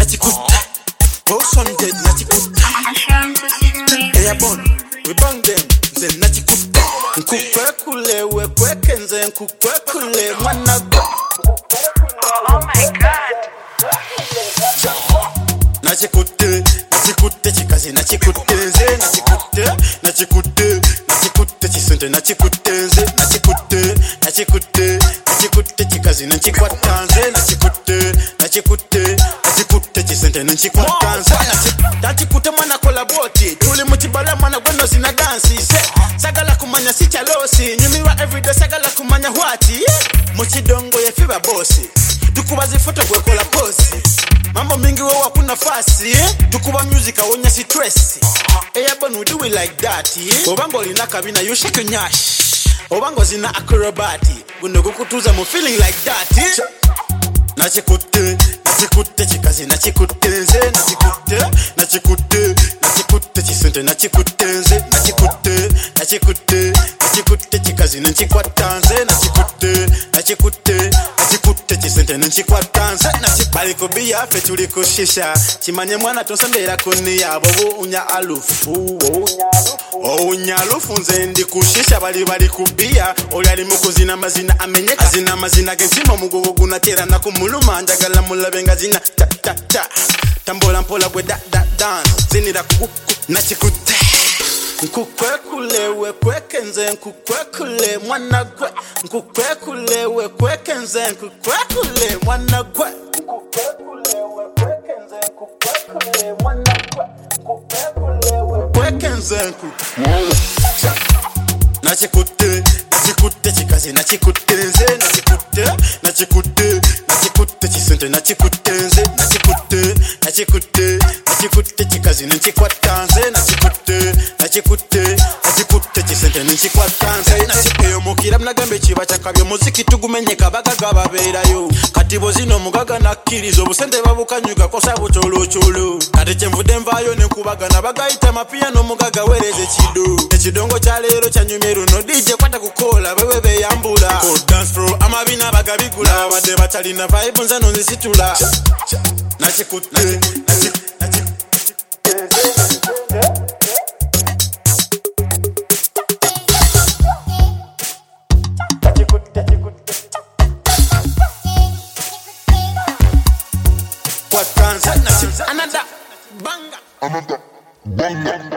nachikuta. Boss on dead, nachikuta. Airborne, we bang them, nze nachikuta. Nkukwe kule, we kweke nze nkukwe kule, mwana go. Oh my God. Nachikute, nachikute chikazi, nachikute nze, nachikute chisente, nachikute nze, nachikute chikazi, nachikwata nze, nachikute chisente, nachikwata nze, nachikute mwana kola boti, tuli mutibala mwana gweno zina dansi, sagala kumanya si chalosi, nyumiwa everyday sagala kumanya wati, mochidongo ya fiba bossi, tukubazi foto gwe kola posi. Mambo mingi wewe hakuna fasi, tukuba music awonya si stress. Airborne we do it like that. Obango lina kabina you shake your nyash. Obango zina acrobati. Buno kukutuza mo feeling like that. Nachikute chikazi, nachikute nze, nachikute chisente, nachikute nze, nachikute chikazi, nachikwata nze, nachikute chisente, nachikwata nze, baliko biya fe tuliko shisha, chimanye mwana tonsembera koni yabo unya alufu, unya alufu nze ndi kushisha, bali kubiya, oli ali mukuzina mazina amenyeka, azina mazina gensimo mugogo gunatera na kumuluma, njagala mulabe nga zina ta tambola mpola bwe dance, zinira kuku, nachikute. Nkukwe kule we kweke nze nkukwe kule mwana gwe, nkukwe kule we kweke nze nkukwe kule mwana gwe, nkukwe kule we kweke nze nkukwe kule mwana gwe, nkukwe kule we kweke nze nkukwe. Nachikute chikazi, nachikute nze, nachikute chisente, nachikute nze, nachikute chikazi, nachikwata nze, nachikute chisente, nachikwata nze, nachipeyo mukira mnagambe chiba chakabyo muziki tugumenyeka bagaga babeerayo, kati bozino mugaga nakkiriza obusente babukanyuga kosa bucholo, kati kyenvudde nvaayo nekubagana bagayita mapiano mugaga wereze chido, ekidongo kya leero kyanyumye luno DJ kwata kukola bewe beyambula, ko dance floor amabina bagabigula, badde batalina vibe nze nonzisitula, nachikute another banger.